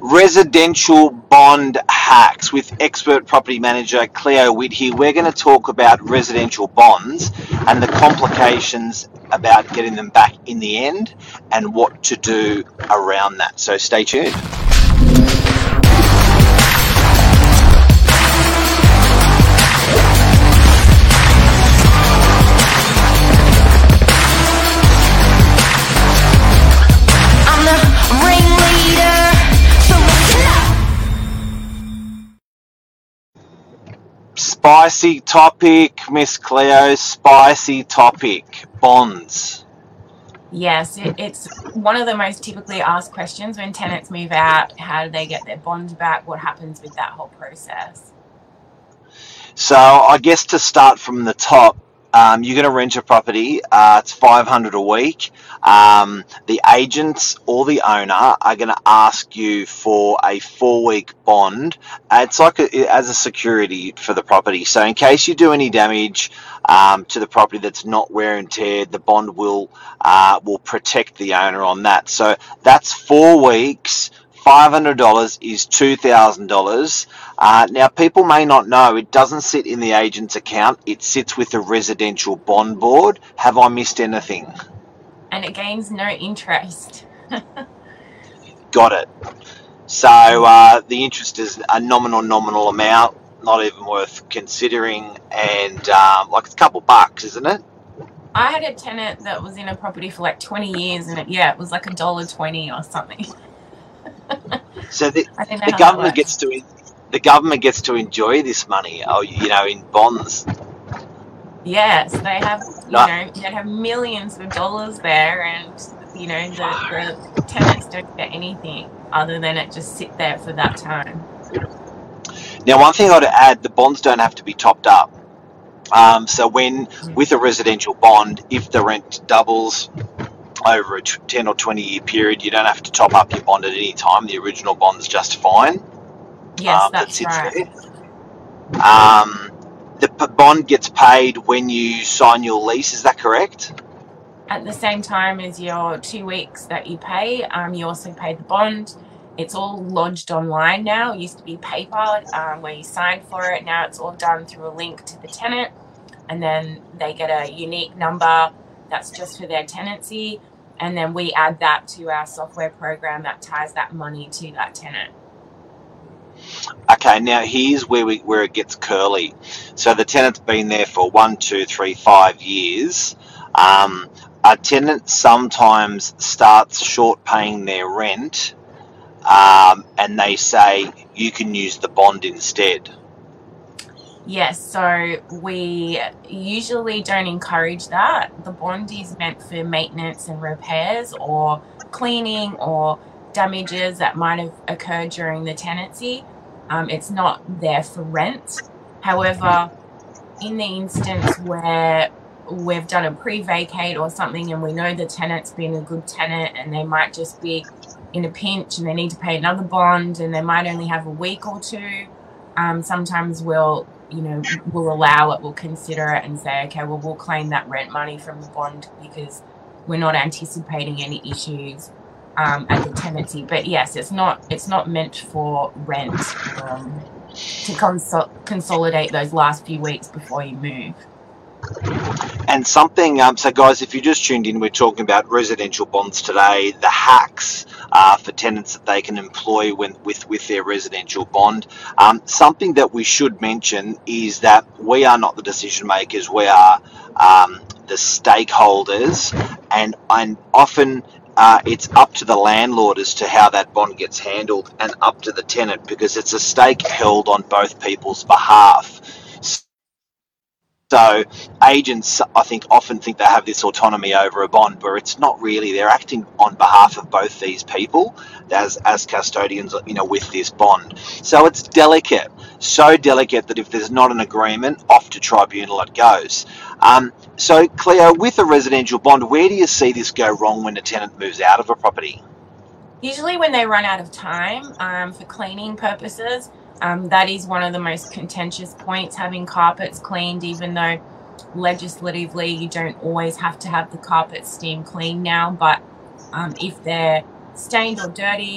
Residential bond hacks with expert property manager Cleo Witt here. We're going to talk about residential bonds and the complications about getting them back in the end and what to do around that. So stay tuned. Spicy topic, Miss Cleo, spicy topic, bonds. Yes, it's one of the most typically asked questions when tenants move out. How do they get their bonds back? What happens with that whole process? So I guess to start from the top, you're going to rent a property. It's $500 a week. The agents or the owner are going to ask you for a 4-week bond. It's like as a security for the property. So in case you do any damage to the property that's not wear and tear, the bond will protect the owner on that. So that's 4 weeks. $500 is $2,000. Now, people may not know it doesn't sit in the agent's account. It sits with the residential bond board. Have I missed anything? And it gains no interest. Got it. So the interest is a nominal amount, not even worth considering, and it's a couple bucks, isn't it? I had a tenant that was in a property for like 20 years, and it was like $1.20 or something. So the government gets to enjoy this money, in bonds. Yes, they have. They have millions of dollars there, and the tenants don't get anything other than it just sit there for that time. Now, one thing I'd add: the bonds don't have to be topped up. So with a residential bond, if the rent doubles over a 10 or 20 year period, you don't have to top up your bond at any time. The original bond's just fine. Yes, that's right. The bond gets paid when you sign your lease, is that correct? At the same time as your 2 weeks that you pay, you also pay the bond. It's all lodged online now. It used to be paper where you signed for it. Now it's all done through a link to the tenant, and then they get a unique number that's just for their tenancy, and then we add that to our software program that ties that money to that tenant. Okay, now here's where it gets curly. So the tenant's been there for 1, 2, 3, 5 years. A tenant sometimes starts short paying their rent, and they say you can use the bond instead. Yes, so we usually don't encourage that. The bond is meant for maintenance and repairs or cleaning or damages that might have occurred during the tenancy. It's not there for rent. However, in the instance where we've done a pre-vacate or something and we know the tenant's been a good tenant and they might just be in a pinch and they need to pay another bond and they might only have a week or two, sometimes we'll allow it, we'll consider it and say, okay, well, we'll claim that rent money from the bond because we're not anticipating any issues at the tenancy. But yes, it's not meant for rent to consolidate those last few weeks before you move. And something, so guys, if you just tuned in, we're talking about residential bonds today, the hacks for tenants that they can employ with their residential bond. Something that we should mention is that we are not the decision makers, we are the stakeholders, and often it's up to the landlord as to how that bond gets handled and up to the tenant because it's a stake held on both people's behalf. So agents, I think, often think they have this autonomy over a bond, where it's not really. They're acting on behalf of both these people as custodians, with this bond. So it's delicate, so delicate that if there's not an agreement, off to tribunal it goes. So Cleo, with a residential bond, where do you see this go wrong when a tenant moves out of a property? Usually when they run out of time for cleaning purposes. That is one of the most contentious points, having carpets cleaned, even though legislatively you don't always have to have the carpets steam cleaned now. But if they're stained or dirty,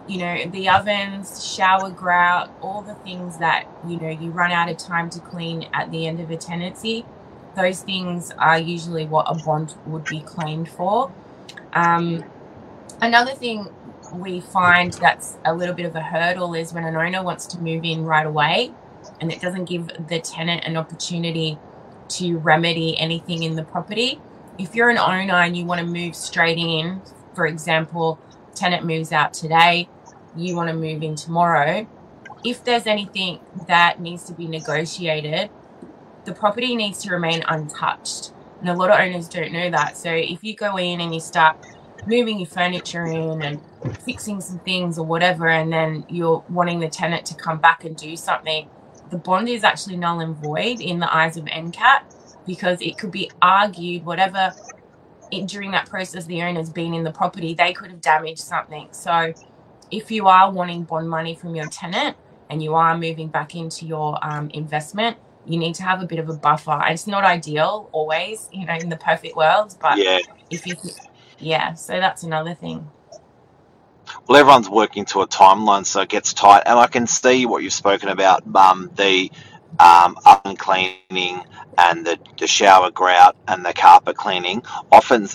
you know, the ovens, shower grout, all the things that, you know, you run out of time to clean at the end of a tenancy, those things are usually what a bond would be claimed for. Another thing we find that's a little bit of a hurdle is when an owner wants to move in right away and it doesn't give the tenant an opportunity to remedy anything in the property. If you're an owner and you want to move straight in, for example, tenant moves out today, you want to move in tomorrow, if there's anything that needs to be negotiated, the property needs to remain untouched. And a lot of owners don't know that. So if you go in and you start moving your furniture in and fixing some things or whatever, and then you're wanting the tenant to come back and do something, the bond is actually null and void in the eyes of NCAT, because it could be argued whatever during that process the owner's been in the property, they could have damaged something. So if you are wanting bond money from your tenant and you are moving back into your investment, you need to have a bit of a buffer. And it's not ideal always, you know, in the perfect world, but if you, so that's another thing. Well, everyone's working to a timeline, so it gets tight. And I can see what you've spoken about, the oven cleaning and the shower grout and the carpet cleaning. Often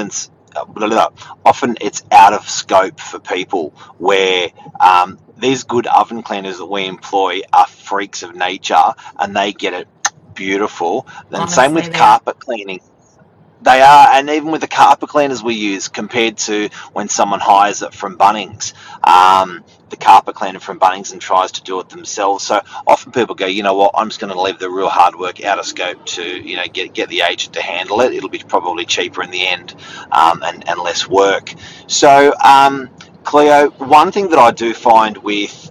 it's out of scope for people where these good oven cleaners that we employ are freaks of nature and they get it beautiful. And same with carpet cleaning. They are, and even with the carpet cleaners we use, compared to when someone hires it from Bunnings, the carpet cleaner from Bunnings and tries to do it themselves. So often people go, you know what, I'm just going to leave the real hard work out of scope to, you know, get the agent to handle it. It'll be probably cheaper in the end, and less work. So, Cleo, one thing that I do find with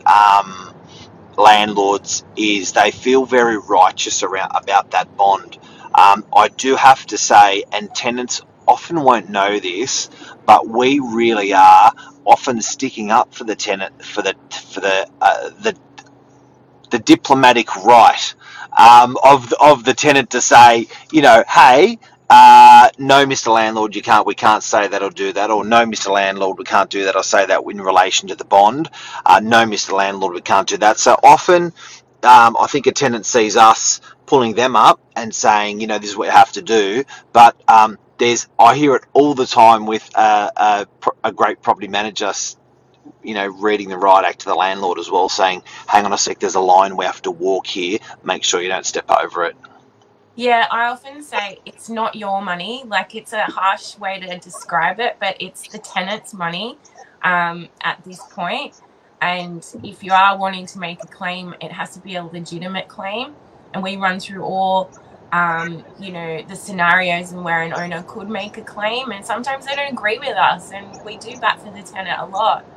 landlords is they feel very righteous about that bond. I do have to say, and tenants often won't know this, but we really are often sticking up for the tenant for the diplomatic right of the tenant to say, you know, hey, no, Mr. Landlord, we can't say that or do that, or no, Mr. Landlord, we can't do that or say that in relation to the bond. No, Mr. Landlord, we can't do that. So often, I think a tenant sees us pulling them up and saying, you know, this is what you have to do. But I hear it all the time with a great property manager, you know, reading the Riot Act to the landlord as well, saying, hang on a sec, there's a line we have to walk here. Make sure you don't step over it. Yeah, I often say it's not your money. Like, it's a harsh way to describe it, but it's the tenant's money at this point. And if you are wanting to make a claim, it has to be a legitimate claim. And we run through all, you know, the scenarios and where an owner could make a claim. And sometimes they don't agree with us, and we do bat for the tenant a lot.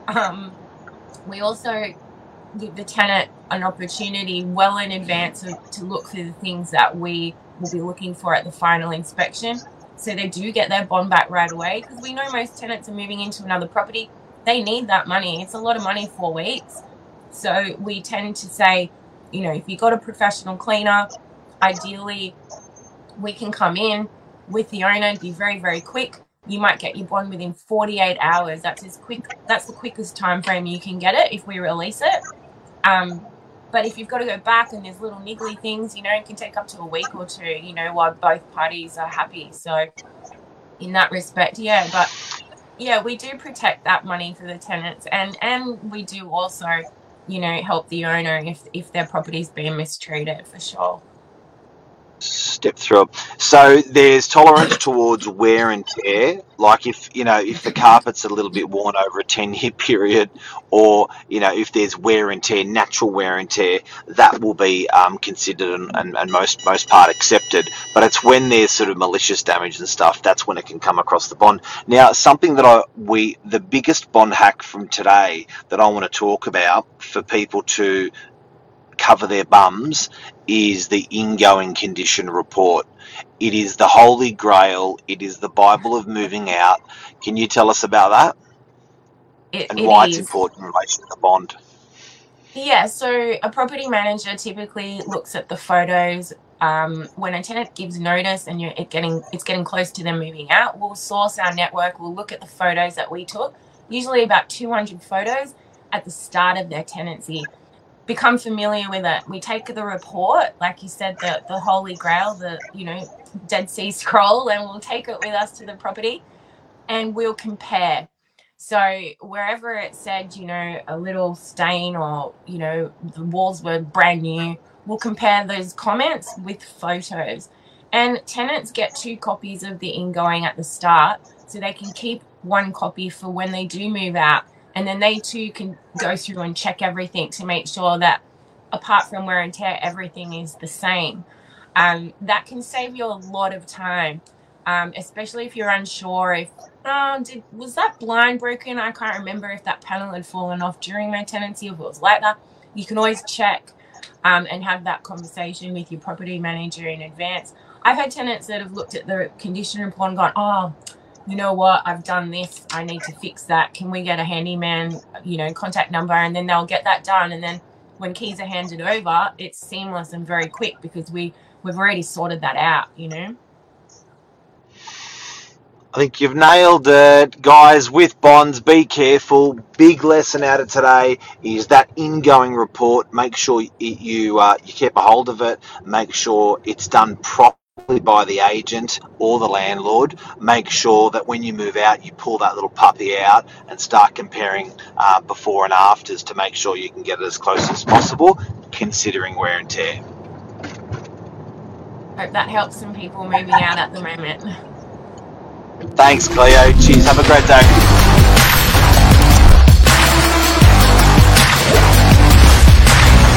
We also give the tenant an opportunity well in advance to look for the things that we will be looking for at the final inspection, so they do get their bond back right away, because we know most tenants are moving into another property. They need that money. It's a lot of money, 4 weeks. So we tend to say, you know, if you've got a professional cleaner, ideally we can come in with the owner, be very, very quick. You might get your bond within 48 hours. That's the quickest time frame you can get it if we release it. But if you've got to go back and there's little niggly things, you know, it can take up to a week or two, you know, while both parties are happy. So in that respect, we do protect that money for the tenants, and we do also, you know, help the owner if their property's being mistreated, for sure. Step through. So there's tolerance towards wear and tear. Like if the carpet's a little bit worn over a 10-year period, or, you know, if there's wear and tear, natural wear and tear, that will be considered and most part accepted. But it's when there's sort of malicious damage and stuff, that's when it can come across the bond. Now, something that the biggest bond hack from today that I want to talk about for people to cover their bums is the ingoing condition report. It is the holy grail. It is the Bible of moving out. Can you tell us about that and why it's important in relation to the bond? Yeah, so a property manager typically looks at the photos when a tenant gives notice and it's getting close to them moving out. We'll source our network. We'll look at the photos that we took usually about 200 photos at the start of their tenancy. Become familiar with it. We take the report, like you said, the holy grail, the Dead Sea Scroll, and we'll take it with us to the property, and we'll compare. So wherever it said, a little stain, or the walls were brand new, we'll compare those comments with photos. And tenants get 2 copies of the ingoing at the start, so they can keep 1 copy for when they do move out. And then they too can go through and check everything to make sure that, apart from wear and tear, everything is the same. That can save you a lot of time, especially if you're unsure if, was that blind broken? I can't remember if that panel had fallen off during my tenancy, if it was like that. You can always check and have that conversation with your property manager in advance. I've had tenants that have looked at the condition report and gone, oh, you know what, I've done this, I need to fix that. Can we get a handyman, contact number? And then they'll get that done. And then when keys are handed over, it's seamless and very quick because we've already sorted that out, I think you've nailed it, guys. With bonds, be careful. Big lesson out of today is that ingoing report. Make sure you keep a hold of it. Make sure it's done properly by the agent or the landlord. Make sure that when you move out, you pull that little puppy out and start comparing before and afters to make sure you can get it as close as possible, considering wear and tear. Hope that helps some people moving out at the moment. Thanks, Cleo. Cheers. Have a great day.